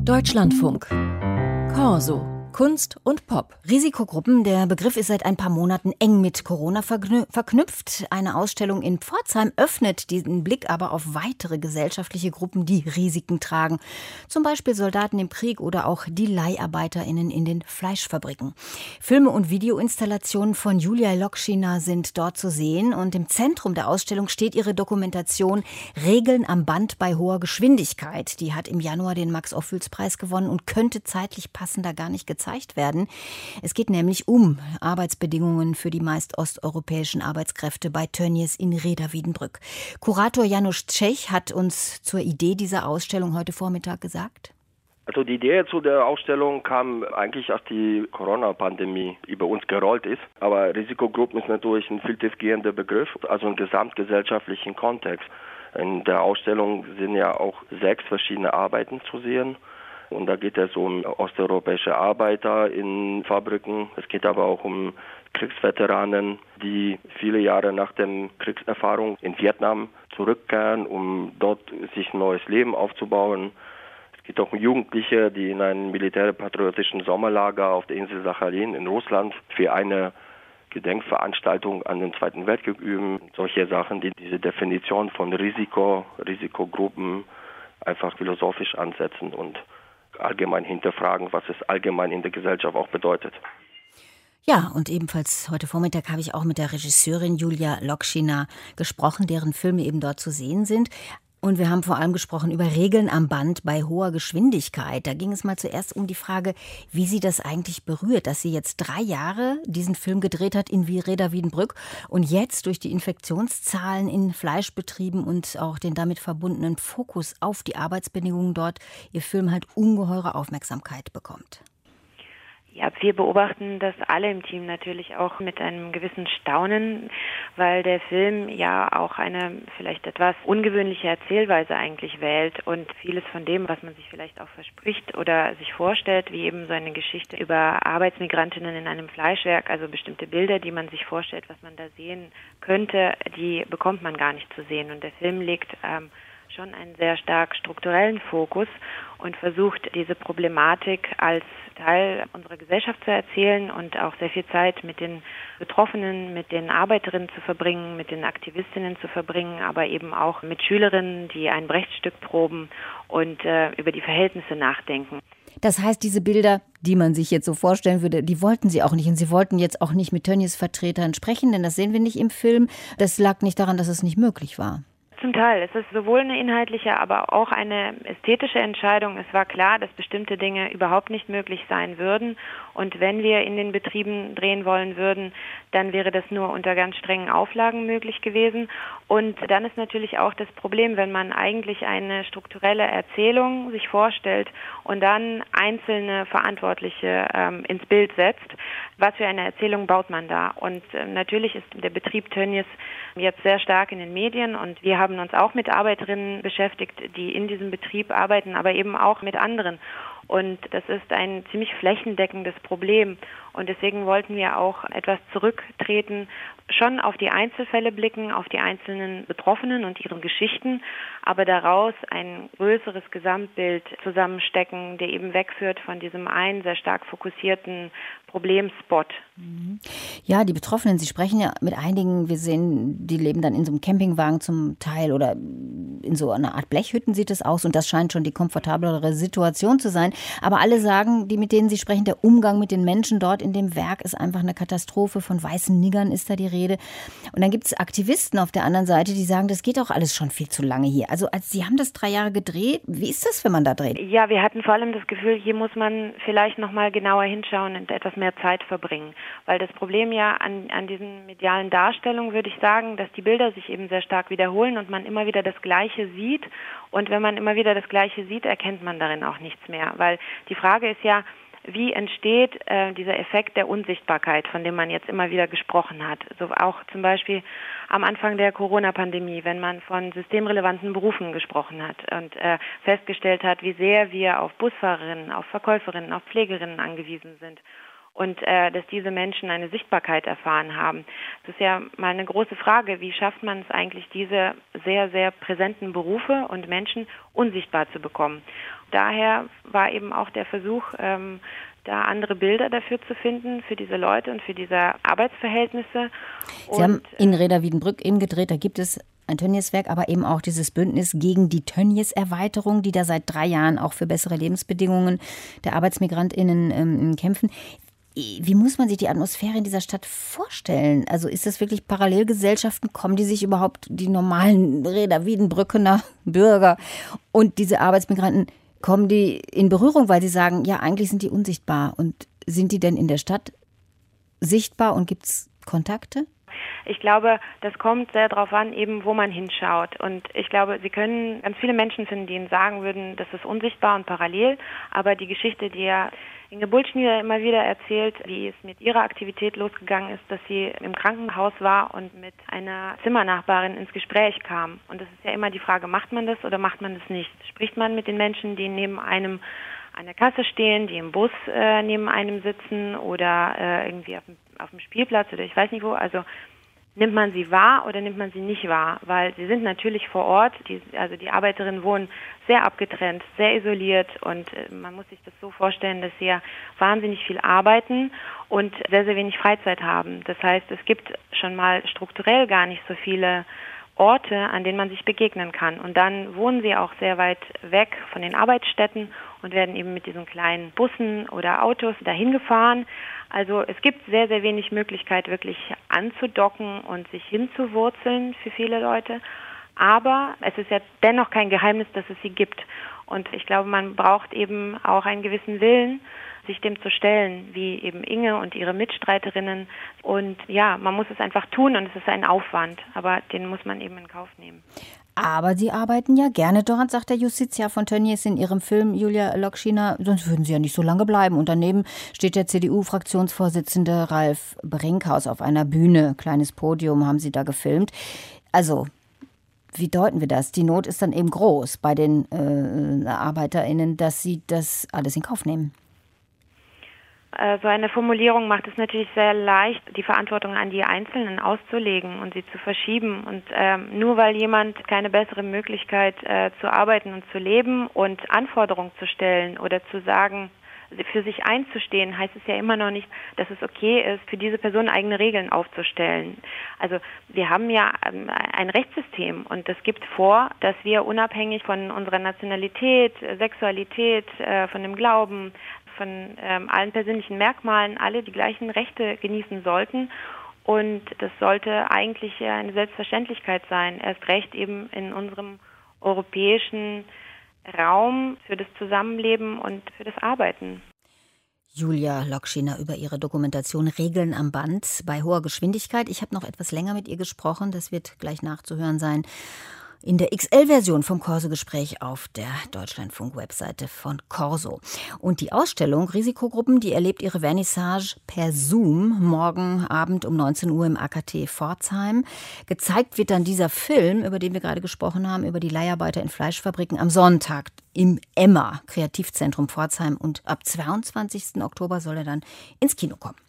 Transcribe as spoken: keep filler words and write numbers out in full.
Deutschlandfunk. Corso. Kunst und Pop. Risikogruppen, der Begriff ist seit ein paar Monaten eng mit Corona verknü- verknüpft. Eine Ausstellung in Pforzheim öffnet diesen Blick aber auf weitere gesellschaftliche Gruppen, die Risiken tragen. Zum Beispiel Soldaten im Krieg oder auch die LeiharbeiterInnen in den Fleischfabriken. Filme und Videoinstallationen von Julia Lokschina sind dort zu sehen und im Zentrum der Ausstellung steht ihre Dokumentation Regeln am Band bei hoher Geschwindigkeit. Die hat im Januar den Max-Ophüls-Preis gewonnen und könnte zeitlich passender gar nicht gezeigt werden. Es geht nämlich um Arbeitsbedingungen für die meist osteuropäischen Arbeitskräfte bei Tönnies in Reda-Wiedenbrück. Kurator Janusz Czech hat uns zur Idee dieser Ausstellung heute Vormittag gesagt. Also die Idee zu der Ausstellung kam eigentlich, als die Corona-Pandemie über uns gerollt ist. Aber Risikogruppen ist natürlich ein viel tiefgehender Begriff, also einen gesamtgesellschaftlichen Kontext. In der Ausstellung sind ja auch sechs verschiedene Arbeiten zu sehen. Und da geht es um osteuropäische Arbeiter in Fabriken. Es geht aber auch um Kriegsveteranen, die viele Jahre nach der Kriegserfahrung in Vietnam zurückkehren, um dort sich ein neues Leben aufzubauen. Es geht auch um Jugendliche, die in einem militärpatriotischen Sommerlager auf der Insel Sachalin in Russland für eine Gedenkveranstaltung an den Zweiten Weltkrieg üben. Solche Sachen, die diese Definition von Risiko, Risikogruppen einfach philosophisch ansetzen und allgemein hinterfragen, was es allgemein in der Gesellschaft auch bedeutet. Ja, und ebenfalls heute Vormittag habe ich auch mit der Regisseurin Julia Lokschina gesprochen, deren Filme eben dort zu sehen sind. Und wir haben vor allem gesprochen über Regeln am Band bei hoher Geschwindigkeit. Da ging es mal zuerst um die Frage, wie sie das eigentlich berührt, dass sie jetzt drei Jahre diesen Film gedreht hat in Reda-Wiedenbrück und jetzt durch die Infektionszahlen in Fleischbetrieben und auch den damit verbundenen Fokus auf die Arbeitsbedingungen dort ihr Film halt ungeheure Aufmerksamkeit bekommt. Ja, wir beobachten das alle im Team natürlich auch mit einem gewissen Staunen, weil der Film ja auch eine vielleicht etwas ungewöhnliche Erzählweise eigentlich wählt und vieles von dem, was man sich vielleicht auch verspricht oder sich vorstellt, wie eben so eine Geschichte über Arbeitsmigrantinnen in einem Fleischwerk, also bestimmte Bilder, die man sich vorstellt, was man da sehen könnte, die bekommt man gar nicht zu sehen. Und der Film legt ähm, schon einen sehr stark strukturellen Fokus und versucht, diese Problematik als Teil unserer Gesellschaft zu erzählen und auch sehr viel Zeit mit den Betroffenen, mit den Arbeiterinnen zu verbringen, mit den Aktivistinnen zu verbringen, aber eben auch mit Schülerinnen, die ein Brechtstück proben und äh, über die Verhältnisse nachdenken. Das heißt, diese Bilder, die man sich jetzt so vorstellen würde, die wollten sie auch nicht. Und sie wollten jetzt auch nicht mit Tönnies Vertretern sprechen, denn das sehen wir nicht im Film. Das lag nicht daran, dass es nicht möglich war. Zum Teil. Es ist sowohl eine inhaltliche, aber auch eine ästhetische Entscheidung. Es war klar, dass bestimmte Dinge überhaupt nicht möglich sein würden. Und wenn wir in den Betrieben drehen wollen würden, dann wäre das nur unter ganz strengen Auflagen möglich gewesen. Und dann ist natürlich auch das Problem, wenn man eigentlich eine strukturelle Erzählung sich vorstellt und dann einzelne Verantwortliche ähm, ins Bild setzt, was für eine Erzählung baut man da? Und äh, natürlich ist der Betrieb Tönnies jetzt sehr stark in den Medien und wir haben uns auch mit Arbeiterinnen beschäftigt, die in diesem Betrieb arbeiten, aber eben auch mit anderen. Und das ist ein ziemlich flächendeckendes Problem. Und deswegen wollten wir auch etwas zurücktreten, schon auf die Einzelfälle blicken, auf die einzelnen Betroffenen und ihren Geschichten, aber daraus ein größeres Gesamtbild zusammenstecken, der eben wegführt von diesem einen sehr stark fokussierten Problemspot. Ja, die Betroffenen, Sie sprechen ja mit einigen, wir sehen, die leben dann in so einem Campingwagen zum Teil oder in so einer Art Blechhütten sieht es aus und das scheint schon die komfortablere Situation zu sein. Aber alle sagen, die mit denen Sie sprechen, der Umgang mit den Menschen dort in dem Werk ist einfach eine Katastrophe. Von weißen Niggern ist da die Rede. Und dann gibt es Aktivisten auf der anderen Seite, die sagen, das geht auch alles schon viel zu lange hier. Also als Sie haben das drei Jahre gedreht. Wie ist das, wenn man da dreht? Ja, wir hatten vor allem das Gefühl, hier muss man vielleicht noch mal genauer hinschauen und etwas mehr Zeit verbringen. Weil das Problem ja an, an diesen medialen Darstellungen, würde ich sagen, dass die Bilder sich eben sehr stark wiederholen und man immer wieder das Gleiche sieht. Und wenn man immer wieder das Gleiche sieht, erkennt man darin auch nichts mehr. Weil die Frage ist ja, wie entsteht äh, dieser Effekt der Unsichtbarkeit, von dem man jetzt immer wieder gesprochen hat? So auch zum Beispiel am Anfang der Corona-Pandemie, wenn man von systemrelevanten Berufen gesprochen hat und äh, festgestellt hat, wie sehr wir auf Busfahrerinnen, auf Verkäuferinnen, auf Pflegerinnen angewiesen sind. Und äh, dass diese Menschen eine Sichtbarkeit erfahren haben. Das ist ja mal eine große Frage, wie schafft man es eigentlich, diese sehr, sehr präsenten Berufe und Menschen unsichtbar zu bekommen? Daher war eben auch der Versuch, ähm, da andere Bilder dafür zu finden, für diese Leute und für diese Arbeitsverhältnisse. Sie und, haben in Reda-Wiedenbrück eben gedreht, da gibt es ein Tönnies-Werk, aber eben auch dieses Bündnis gegen die Tönnies-Erweiterung, die da seit drei Jahren auch für bessere Lebensbedingungen der ArbeitsmigrantInnen ähm, kämpfen. Wie muss man sich die Atmosphäre in dieser Stadt vorstellen? Also ist das wirklich Parallelgesellschaften? Kommen die sich überhaupt, die normalen Reda-Wiedenbrückener Bürger und diese Arbeitsmigranten, kommen die in Berührung, weil sie sagen, ja, eigentlich sind die unsichtbar. Und sind die denn in der Stadt sichtbar und gibt es Kontakte? Ich glaube, das kommt sehr darauf an, eben wo man hinschaut. Und ich glaube, Sie können ganz viele Menschen finden, die Ihnen sagen würden, das ist unsichtbar und parallel. Aber die Geschichte, die ja Inge Bultschnieder immer wieder erzählt, wie es mit ihrer Aktivität losgegangen ist, dass sie im Krankenhaus war und mit einer Zimmernachbarin ins Gespräch kam. Und es ist ja immer die Frage, macht man das oder macht man das nicht? Spricht man mit den Menschen, die neben einem an der Kasse stehen, die im Bus äh, neben einem sitzen oder äh, irgendwie auf dem, auf dem Spielplatz oder ich weiß nicht wo, also nimmt man sie wahr oder nimmt man sie nicht wahr? Weil sie sind natürlich vor Ort, die, also die Arbeiterinnen wohnen sehr abgetrennt, sehr isoliert und äh, man muss sich das so vorstellen, dass sie ja wahnsinnig viel arbeiten und sehr, sehr wenig Freizeit haben. Das heißt, es gibt schon mal strukturell gar nicht so viele Orte, an denen man sich begegnen kann. Und dann wohnen sie auch sehr weit weg von den Arbeitsstätten und werden eben mit diesen kleinen Bussen oder Autos dahin gefahren. Also es gibt sehr, sehr wenig Möglichkeit, wirklich anzudocken und sich hinzuwurzeln für viele Leute. Aber es ist ja dennoch kein Geheimnis, dass es sie gibt. Und ich glaube, man braucht eben auch einen gewissen Willen, sich dem zu stellen, wie eben Inge und ihre Mitstreiterinnen. Und ja, man muss es einfach tun und es ist ein Aufwand, aber den muss man eben in Kauf nehmen. Aber Sie arbeiten ja gerne dort, sagt der Justiziar von Tönnies in ihrem Film Julia Lokschiner, sonst würden Sie ja nicht so lange bleiben. Und daneben steht der C D U-Fraktionsvorsitzende Ralf Brinkhaus auf einer Bühne. Kleines Podium haben Sie da gefilmt. Also, wie deuten wir das? Die Not ist dann eben groß bei den äh, ArbeiterInnen, dass sie das alles in Kauf nehmen. So eine Formulierung macht es natürlich sehr leicht, die Verantwortung an die Einzelnen auszulegen und sie zu verschieben. Und ähm, nur weil jemand keine bessere Möglichkeit äh, zu arbeiten und zu leben und Anforderungen zu stellen oder zu sagen, für sich einzustehen, heißt es ja immer noch nicht, dass es okay ist, für diese Person eigene Regeln aufzustellen. Also wir haben ja ähm, ein Rechtssystem und das gibt vor, dass wir unabhängig von unserer Nationalität, Sexualität, äh, von dem Glauben, von ähm, allen persönlichen Merkmalen alle die gleichen Rechte genießen sollten. Und das sollte eigentlich eine Selbstverständlichkeit sein, erst recht eben in unserem europäischen Raum für das Zusammenleben und für das Arbeiten. Julia Lokschiner über ihre Dokumentation Regeln am Band bei hoher Geschwindigkeit. Ich habe noch etwas länger mit ihr gesprochen, das wird gleich nachzuhören sein. In der X L-Version vom Corso-Gespräch auf der Deutschlandfunk-Webseite von Corso. Und die Ausstellung Risikogruppen, die erlebt ihre Vernissage per Zoom morgen Abend um neunzehn Uhr im A K T Pforzheim. Gezeigt wird dann dieser Film, über den wir gerade gesprochen haben, über die Leiharbeiter in Fleischfabriken am Sonntag im Emma Kreativzentrum Pforzheim. Und ab zweiundzwanzigsten Oktober soll er dann ins Kino kommen.